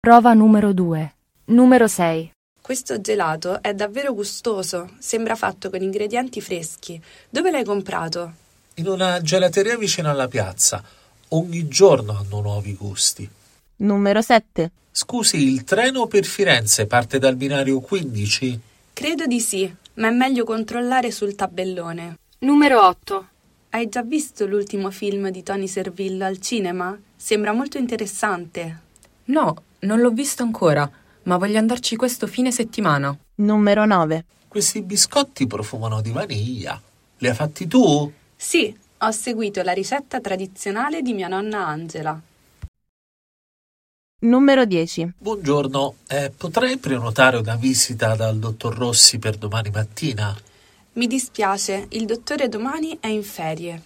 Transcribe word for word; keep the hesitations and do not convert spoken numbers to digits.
Prova numero due. Numero sei. Questo gelato è davvero gustoso, sembra fatto con ingredienti freschi. Dove l'hai comprato? In una gelateria vicino alla piazza. Ogni giorno hanno nuovi gusti. Numero sette. Scusi, il treno per Firenze parte dal binario quindici? Credo di sì, ma è meglio controllare sul tabellone. Numero otto. Hai già visto l'ultimo film di Tony Servillo al cinema? Sembra molto interessante. No, non l'ho visto ancora, ma voglio andarci questo fine settimana. Numero nove. Questi biscotti profumano di vaniglia. Li hai fatti tu? Sì, ho seguito la ricetta tradizionale di mia nonna Angela. Numero dieci. Buongiorno, eh, potrei prenotare una visita dal dottor Rossi per domani mattina? Mi dispiace, il dottore domani è in ferie.